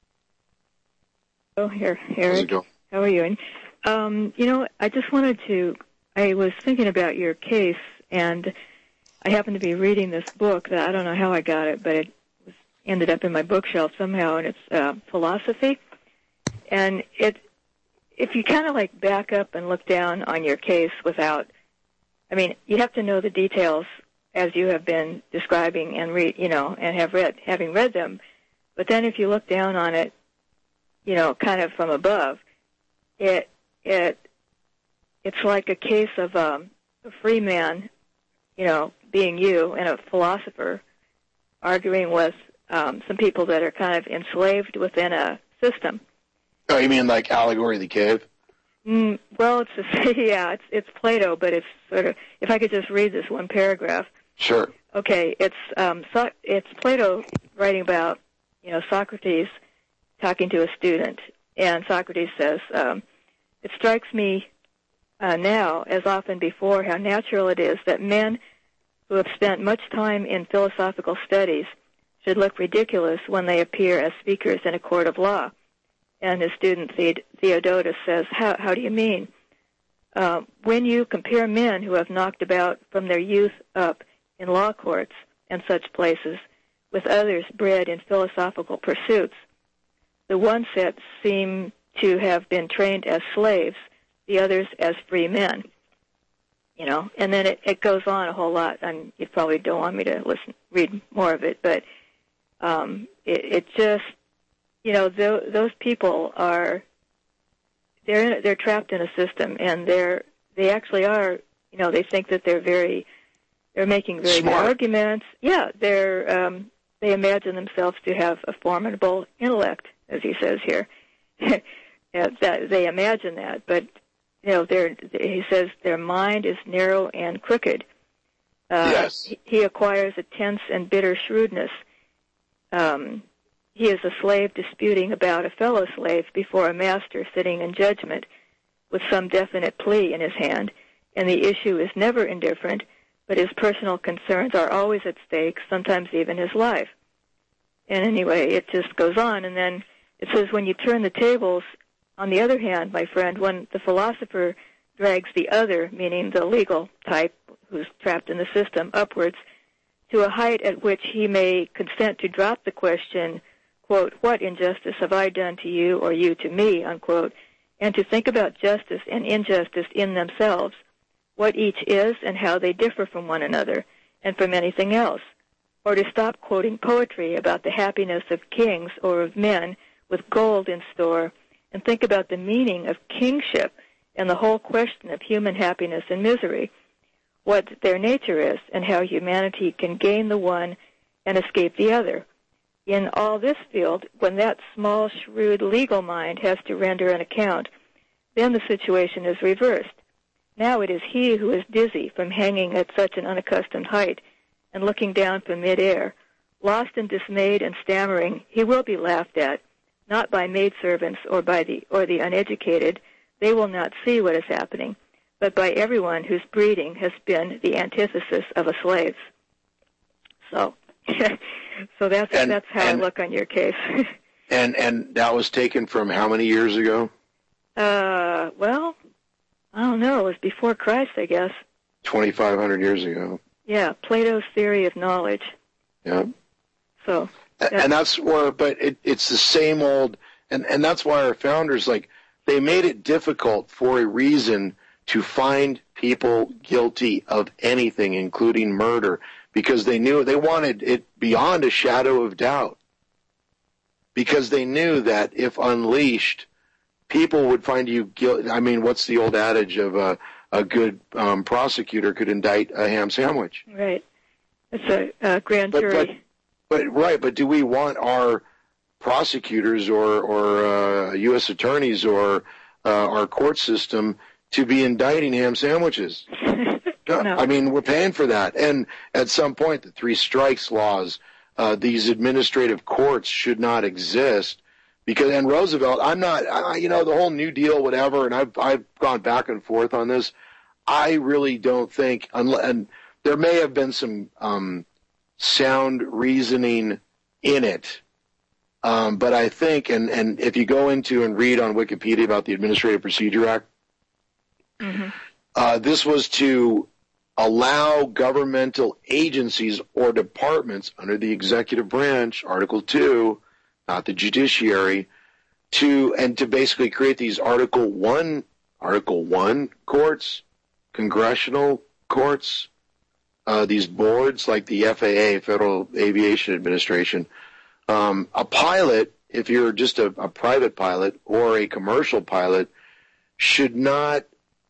Oh, here, Eric. How's it going? How are you? And, um, you know, I just wanted to, I was thinking about your case, and I happened to be reading this book that I don't know how I got it, but it was, ended up in my bookshelf somehow, and it's uh, philosophy. And it, if you kind of like back up and look down on your case without, I mean, you have to know the details as you have been describing and read, you know, and have read, having read them. But then if you look down on it, you know, kind of from above, it it it's like a case of um, a free man, you know, being you, and a philosopher arguing with um, some people that are kind of enslaved within a system. Oh, you mean like Allegory of the Cave? Mm, well, it's a, yeah, it's it's Plato, but it's sort of, if I could just read this one paragraph. Sure. Okay, it's um, so, it's Plato writing about, you know, Socrates talking to a student, and Socrates says, um, it strikes me uh, now, as often before, how natural it is that men who have spent much time in philosophical studies should look ridiculous when they appear as speakers in a court of law. And his student Theodotus says, how, how do you mean? Uh, when you compare men who have knocked about from their youth up in law courts and such places with others bred in philosophical pursuits, the one set seem to have been trained as slaves, the others as free men. you know, and then it, it goes on a whole lot. And you probably don't want me to listen, read more of it, but um, it, it just, you know, th- those people are they're in, they're trapped in a system, and they're they actually are, you know, they think that they're very they're making very Smart. good arguments. Yeah, they're um, they imagine themselves to have a formidable intellect, as he says here. that they imagine that, but you know, they're, he says their mind is narrow and crooked. Uh, yes. He, he acquires a tense and bitter shrewdness. Um, he is a slave disputing about a fellow slave before a master sitting in judgment with some definite plea in his hand, and the issue is never indifferent, but his personal concerns are always at stake, sometimes even his life. And anyway, it just goes on, and then it says when you turn the tables, on the other hand, my friend, when the philosopher drags the other, meaning the legal type who's trapped in the system, upwards to a height at which he may consent to drop the question, quote, what injustice have I done to you or you to me, unquote, and to think about justice and injustice in themselves, what each is and how they differ from one another and from anything else, or to stop quoting poetry about the happiness of kings or of men with gold in store, and think about the meaning of kingship and the whole question of human happiness and misery, what their nature is, and how humanity can gain the one and escape the other. In all this field, when that small, shrewd legal mind has to render an account, then the situation is reversed. Now it is he who is dizzy from hanging at such an unaccustomed height and looking down from midair. Lost and dismayed and stammering, he will be laughed at, not by maidservants or by the or the uneducated. They will not see what is happening, but by everyone whose breeding has been the antithesis of a slave's. So, so that's and, that's how and, I look on your case. and and that was taken from how many years ago? Uh, well, I don't know. It was before Christ, I guess. twenty-five hundred years ago. Yeah, Plato's theory of knowledge. Yeah. So. And that's where, but it, it's the same old, and, and that's why our founders, like, they made it difficult for a reason to find people guilty of anything, including murder, because they knew they wanted it beyond a shadow of doubt. Because they knew that if unleashed, people would find you guilty. I mean, what's the old adage of a, a good um, prosecutor could indict a ham sandwich? Right. It's a uh, grand but, jury. But, But right, but do we want our prosecutors or or uh, U S attorneys or uh, our court system to be indicting ham sandwiches? No. I mean, we're paying for that, and at some point, the three strikes laws, uh, these administrative courts should not exist. Because and Roosevelt, I'm not, I, you know, the whole New Deal, whatever, and I've I've gone back and forth on this. I really don't think, and there may have been some. Um, sound reasoning in it. Um, but I think, and, and if you go into and read on Wikipedia about the Administrative Procedure Act, mm-hmm. uh, this was to allow governmental agencies or departments under the executive branch, Article two, not the judiciary, to, and to basically create these Article one, Article one courts, congressional courts, Uh, these boards like the F A A, Federal Aviation Administration. Um, a pilot, if you're just a, a private pilot or a commercial pilot, should not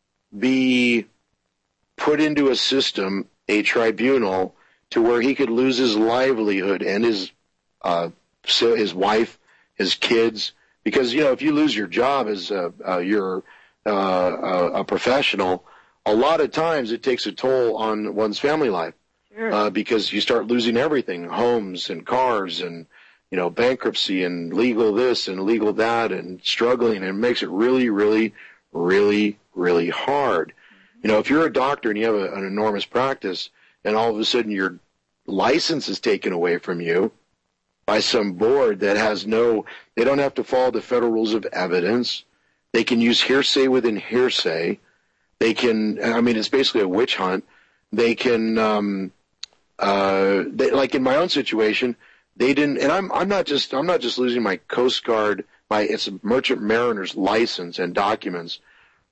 be put into a system, a tribunal, to where he could lose his livelihood and his uh, so his wife, his kids. Because, you know, if you lose your job as a, uh, you're uh, a, a professional, a lot of times it takes a toll on one's family life. Sure. Uh, because you start losing everything, homes and cars and, you know, bankruptcy and legal this and legal that and struggling, and it makes it really, really, really, really hard. Mm-hmm. You know, if you're a doctor and you have a, an enormous practice and all of a sudden your license is taken away from you by some board that has no, they don't have to follow the federal rules of evidence. They can use hearsay within hearsay. They can, I mean, it's basically a witch hunt. They can, um, uh, they, like in my own situation, they didn't, and I'm, I'm not just, I'm not just losing my Coast Guard, my, it's a merchant mariner's license and documents.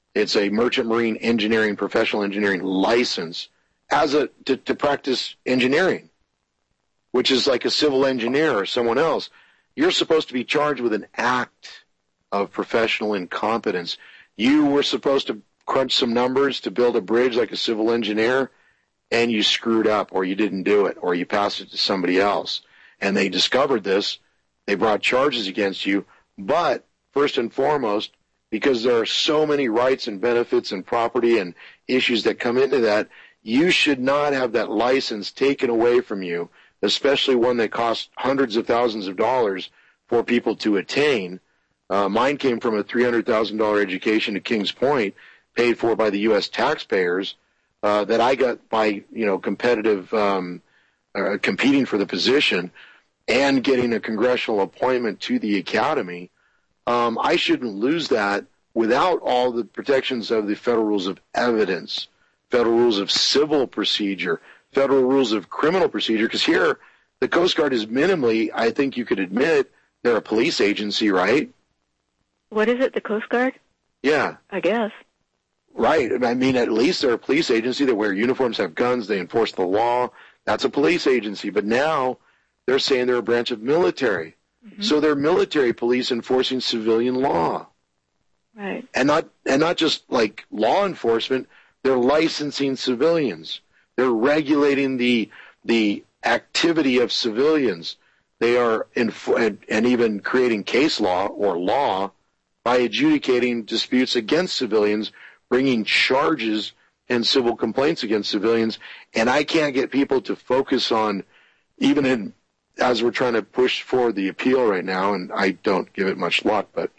It's a merchant marine engineering, professional engineering license as a to, to practice engineering, which is like a civil engineer or someone else. You're supposed to be charged with an act of professional incompetence. You were supposed to crunch some numbers to build a bridge like a civil engineer, and you screwed up, or you didn't do it, or you passed it to somebody else. And they discovered this. They brought charges against you. But first and foremost, because there are so many rights and benefits and property and issues that come into that, you should not have that license taken away from you, especially one that costs hundreds of thousands of dollars for people to attain. Uh, mine came from a three hundred thousand dollars education at Kings Point, paid for by the U S taxpayers, uh, that I got by, you know, competitive, um, uh, competing for the position and getting a congressional appointment to the academy. Um, I shouldn't lose that without all the protections of the federal rules of evidence, federal rules of civil procedure, federal rules of criminal procedure, because here the Coast Guard is minimally, I think you could admit, they're a police agency, right? What is it, the Coast Guard? Yeah. I guess. Right. I mean, at least they're a police agency. They wear uniforms, have guns, they enforce the law. That's a police agency. But now they're saying they're a branch of military. Mm-hmm. So they're military police enforcing civilian law. Right. And not and not just like law enforcement, they're licensing civilians. They're regulating the the activity of civilians. They are inf- and, and even creating case law or law by adjudicating disputes against civilians, bringing charges and civil complaints against civilians. And I can't get people to focus on, even in, as we're trying to push forward the appeal right now, and I don't give it much luck, but,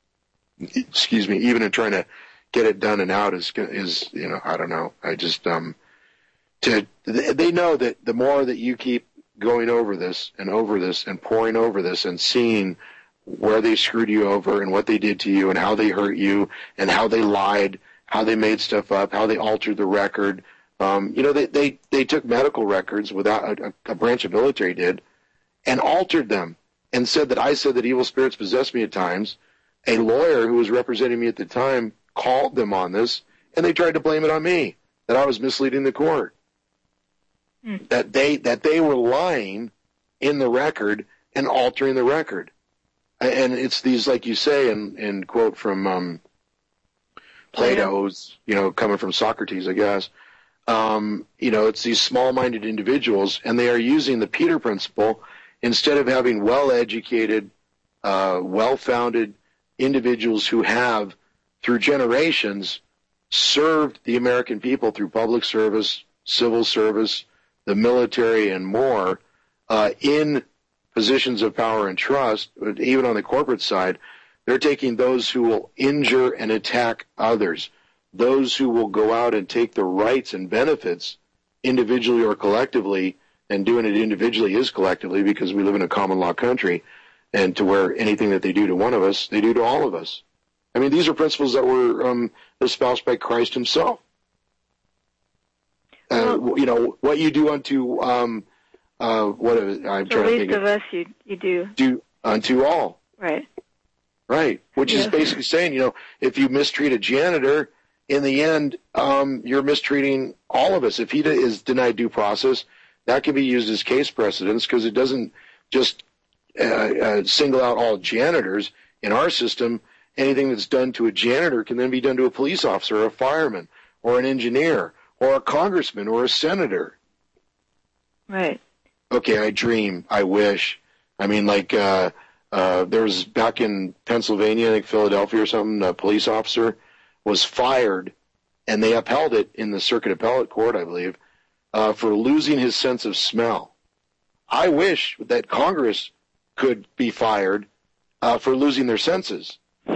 excuse me, even in trying to get it done and out is, is you know, I don't know. I just, um, to, they know that the more that you keep going over this and over this and pouring over this and seeing where they screwed you over and what they did to you and how they hurt you and how they lied, how they made stuff up, how they altered the record. Um, you know, they, they, they took medical records without a, a branch of military did and altered them and said that I said that evil spirits possessed me at times. A lawyer who was representing me at the time called them on this, and they tried to blame it on me, that I was misleading the court, mm. that they that they were lying in the record and altering the record. And it's these, like you say, and, and quote from um, Plato's, you know, coming from Socrates, I guess, um, you know, it's these small-minded individuals, and they are using the Peter Principle instead of having well-educated, uh, well-founded individuals who have, through generations, served the American people through public service, civil service, the military, and more, uh, in positions of power and trust. Even on the corporate side, they're taking those who will injure and attack others, those who will go out and take the rights and benefits individually or collectively, and doing it individually is collectively because we live in a common law country, and to where anything that they do to one of us, they do to all of us. I mean, these are principles that were um, espoused by Christ himself. Uh, well, you know, what you do unto, um, uh, what I'm trying to think of. The least of us, you, you do. Do unto all. Right. Right, which yes. is basically saying, you know, if you mistreat a janitor, in the end, um, you're mistreating all of us. If he is denied due process, that can be used as case precedence because it doesn't just uh, uh, single out all janitors. In our system, anything that's done to a janitor can then be done to a police officer or a fireman or an engineer or a congressman or a senator. Right. Okay, I dream. I wish. I mean, like, uh, uh, there was back in Pennsylvania, I think Philadelphia or something, a police officer was fired, and they upheld it in the Circuit Appellate Court, I believe, uh, for losing his sense of smell. I wish that Congress could be fired uh, for losing their senses.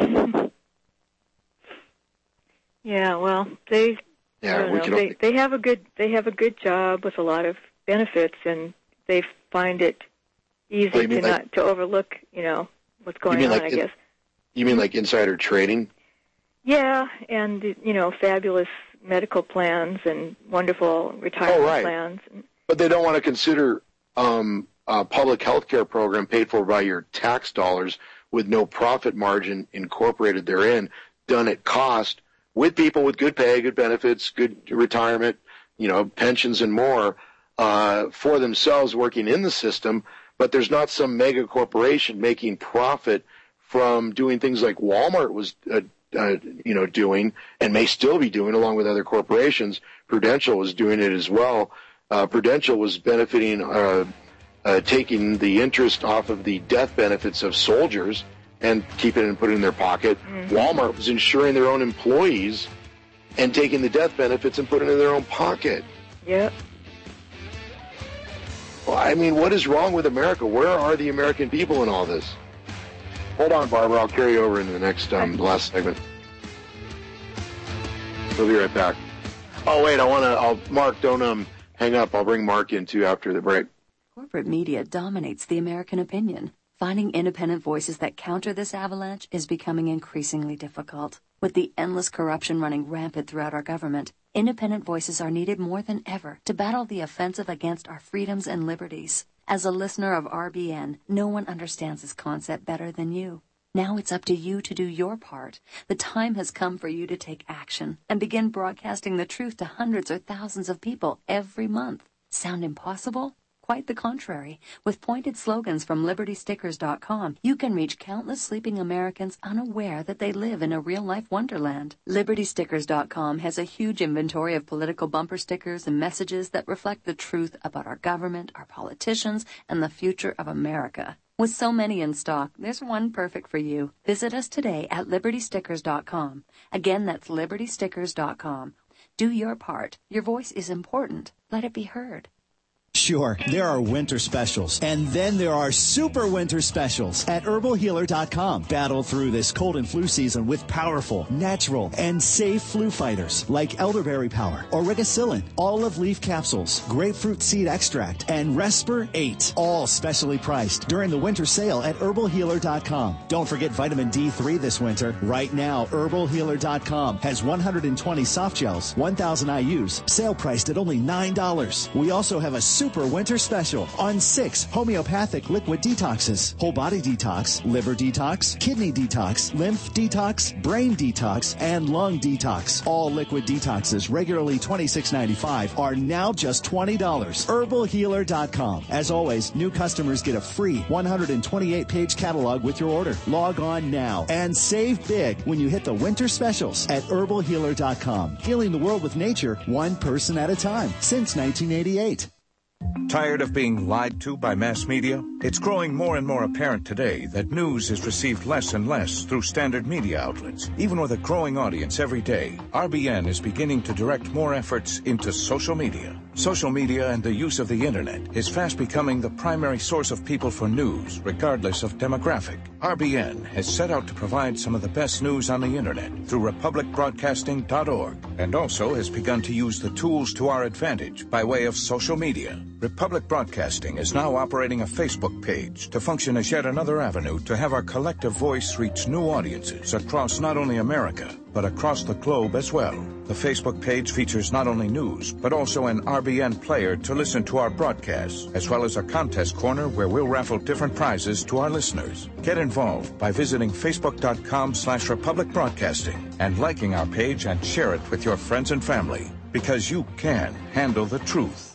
Yeah, well, they yeah, we know, can they, they have a good they have a good job with a lot of benefits, and they find it easy oh, to like, not to overlook, you know, what's going on. Like I in, guess. You mean like insider trading? Yeah, and you know, fabulous medical plans and wonderful retirement oh, right. plans. But they don't want to consider um, a public health care program paid for by your tax dollars with no profit margin incorporated therein, done at cost, with people with good pay, good benefits, good retirement, you know, pensions and more, uh, for themselves working in the system, but there's not some mega corporation making profit from doing things like Walmart was, uh, uh, you know, doing and may still be doing along with other corporations. Prudential was doing it as well. Uh, Prudential was benefiting, uh, uh, taking the interest off of the death benefits of soldiers and keeping it and putting it in their pocket. Mm-hmm. Walmart was insuring their own employees and taking the death benefits and putting it in their own pocket. Yep. Well, I mean, what is wrong with America? Where are the American people in all this? Hold on, Barbara. I'll carry you over into the next, um, the last segment. We'll be right back. Oh, wait, I want to, I'll, Mark, don't um, hang up. I'll bring Mark in, too, after the break. Corporate media dominates the American opinion. Finding independent voices that counter this avalanche is becoming increasingly difficult. With the endless corruption running rampant throughout our government, independent voices are needed more than ever to battle the offensive against our freedoms and liberties. As a listener of R B N, no one understands this concept better than you. Now it's up to you to do your part. The time has come for you to take action and begin broadcasting the truth to hundreds or thousands of people every month. Sound impossible? Quite the contrary. With pointed slogans from Liberty Stickers dot com, you can reach countless sleeping Americans unaware that they live in a real-life wonderland. Liberty Stickers dot com has a huge inventory of political bumper stickers and messages that reflect the truth about our government, our politicians, and the future of America. With so many in stock, there's one perfect for you. Visit us today at Liberty Stickers dot com. Again, that's Liberty Stickers dot com. Do your part. Your voice is important. Let it be heard. Sure, there are winter specials, and then there are super winter specials at Herbal Healer dot com. Battle through this cold and flu season with powerful, natural, and safe flu fighters like elderberry power, origicillin, olive leaf capsules, grapefruit seed extract, and Respir eight, all specially priced during the winter sale at Herbal Healer dot com. Don't forget vitamin D three this winter. Right now, Herbal Healer dot com has one hundred twenty soft gels, one thousand I U's, sale priced at only nine dollars. We also have a super Super winter special on six homeopathic liquid detoxes: whole body detox, liver detox, kidney detox, lymph detox, brain detox, and lung detox. All liquid detoxes, regularly twenty-six ninety-five, are now just twenty dollars. Herbal Healer dot com. As always, new customers get a free one hundred twenty-eight page catalog with your order. Log on now and save big when you hit the winter specials at Herbal Healer dot com. Healing the world with nature, one person at a time, since nineteen eighty-eight. Tired of being lied to by mass media? It's growing more and more apparent today that news is received less and less through standard media outlets. Even with a growing audience every day, R B N is beginning to direct more efforts into social media. Social media and the use of the internet is fast becoming the primary source of people for news, regardless of demographic. R B N has set out to provide some of the best news on the internet through Republic Broadcasting dot org, and also has begun to use the tools to our advantage by way of social media. Republic Broadcasting is now operating a Facebook page to function as yet another avenue to have our collective voice reach new audiences across not only America, but across the globe as well. The Facebook page features not only news, but also an R B N player to listen to our broadcasts, as well as a contest corner where we'll raffle different prizes to our listeners. Get involved by visiting Facebook.com slash Republic Broadcasting and liking our page and share it with your friends and family, because you can handle the truth.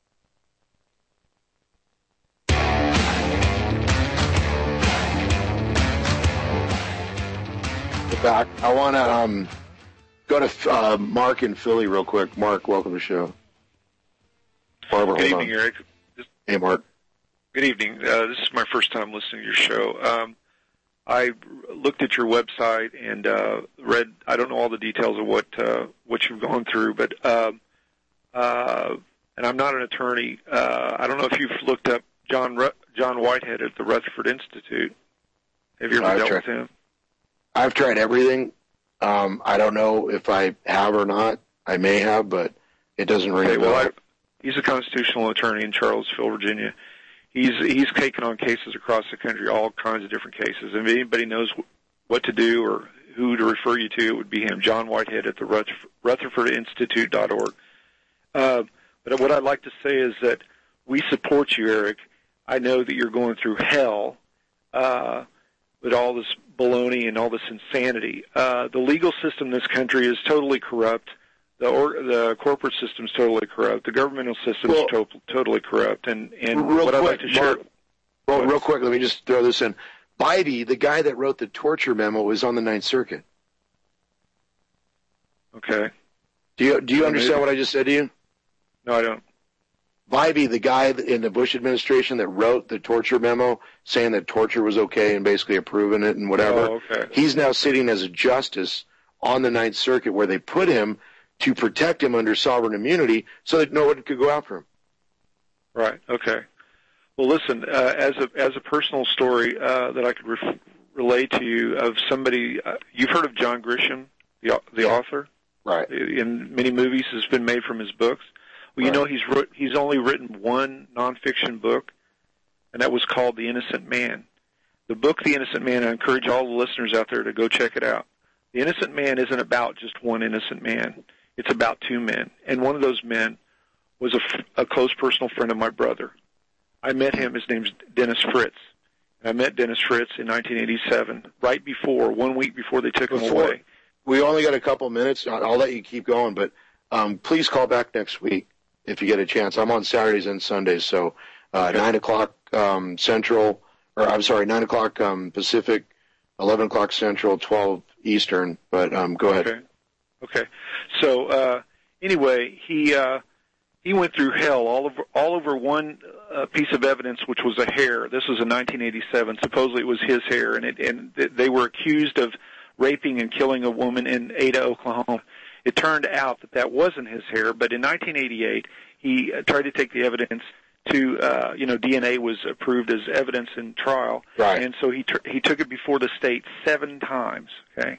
Back. I want to um, go to uh, Mark in Philly real quick. Mark, welcome to the show. Barbara, Good hold evening, on. Eric. This, Hey, Mark. good evening. Uh, this is my first time listening to your show. Um, I looked at your website and uh, read. I don't know all the details of what uh, what you've gone through, but um, uh, and I'm not an attorney. Uh, I don't know if you've looked up John Ru- John Whitehead at the Rutherford Institute. Have you ever I've dealt tried, with him? I've tried everything. Um, I don't know if I have or not. I may have, but it doesn't ring Okay, a bell. well, I, he's a constitutional attorney in Charlottesville, Virginia. He's he's taken on cases across the country, all kinds of different cases. And if anybody knows what to do or who to refer you to, it would be him, John Whitehead at the Rutherford Institute dot org. Uh, but what I'd like to say is that we support you, Eric. I know that you're going through hell uh, with all this baloney and all this insanity. Uh, the legal system in this country is totally corrupt. The, or, the corporate system is totally corrupt. The governmental system well, is to- totally corrupt. And, and real what quick, I'd like to share... Mark, well, real quick, let me just throw this in. Bybee, the guy that wrote the torture memo, is on the Ninth Circuit. Okay. Do you do you So understand maybe- what I just said to you? No, I don't. Bybee, the guy in the Bush administration that wrote the torture memo saying that torture was okay and basically approving it and whatever, Oh, okay. he's now sitting as a justice on the Ninth Circuit where they put him to protect him under sovereign immunity so that no one could go after him. Right. Okay. Well, listen. Uh, as a as a personal story uh, that I could re- relate to you of somebody, uh, you've heard of John Grisham, the the author, right? In many movies, has been made from his books. Well, you Right. know, he's wrote, he's only written one nonfiction book, and that was called The Innocent Man. The book, The Innocent Man, I encourage all the listeners out there to go check it out. The Innocent Man isn't about just one innocent man. It's about two men, and one of those men was a, f- a close personal friend of my brother. I met him. His name's Dennis Fritz. And I met Dennis Fritz in nineteen eighty-seven, right before, one week before they took him Before, away. we only got a couple minutes. I'll, I'll let you keep going, but um, please call back next week if you get a chance. I'm on Saturdays and Sundays, so uh, Okay. nine o'clock um, Central, or I'm sorry, nine o'clock um, Pacific, eleven o'clock Central, twelve Eastern. But um, go ahead. Okay. Okay. So uh, anyway, he uh, he went through hell all over all over one uh, piece of evidence, which was a hair. This was in nineteen eighty-seven. Supposedly it was his hair, and it, and they were accused of raping and killing a woman in Ada, Oklahoma. It turned out that that wasn't his hair, but in nineteen eighty-eight he uh, tried to take the evidence to, uh, you know, D N A was approved as evidence in trial, Right. and so he tr- he took it before the state seven times. Okay.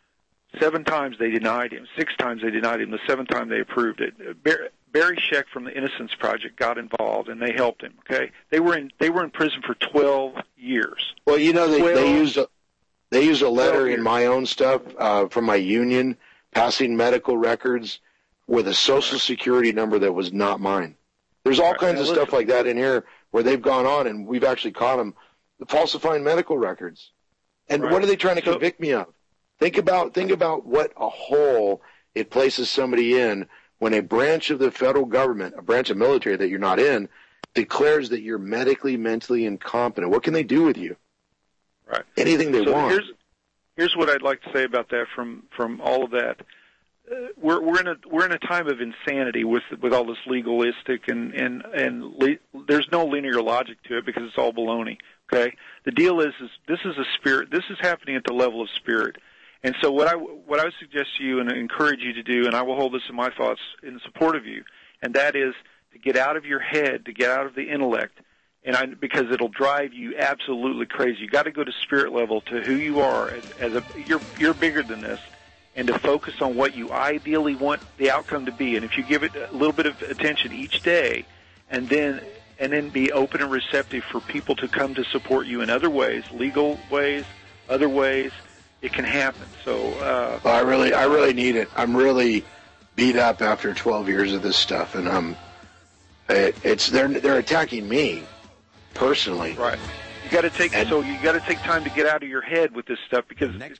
Seven times they denied him. Six times they denied him. The seventh time they approved it. Bar- Barry Scheck from the Innocence Project got involved, and they helped him. Okay, they were in they were in prison for twelve years. Well, you know, they, twelve, they used a, they used a letter years. in my own stuff uh, from my union, passing medical records with a social security number that was not mine. There's all Right. kinds Now of listen. stuff like that in here where they've gone on, and we've actually caught them falsifying medical records. And Right. what are they trying to So- convict me of? Think about think about what a hole it places somebody in when a branch of the federal government, a branch of military that you're not in, declares that you're medically, mentally incompetent. What can they do with you? Right. Anything they so want. Here's, here's what I'd like to say about that. From from all of that, uh, we're we're in a we're in a time of insanity with with all this legalistic and and and le- there's no linear logic to it because it's all baloney. Okay. The deal is is this is a spirit. This is happening at the level of spirit. And so what I what I would suggest to you and encourage you to do, and I will hold this in my thoughts in support of you, and that is to get out of your head, to get out of the intellect, and I, because it'll drive you absolutely crazy. You got to go to spirit level to who you are as, as a you're you're bigger than this, and to focus on what you ideally want the outcome to be. And if you give it a little bit of attention each day, and then and then be open and receptive for people to come to support you in other ways, legal ways, other ways. It can happen. So uh, Well, I really, I really need it. I'm really beat up after twelve years of this stuff, and um, it, it's they're they're attacking me personally. right. You got to take And- so you got to take time to get out of your head with this stuff because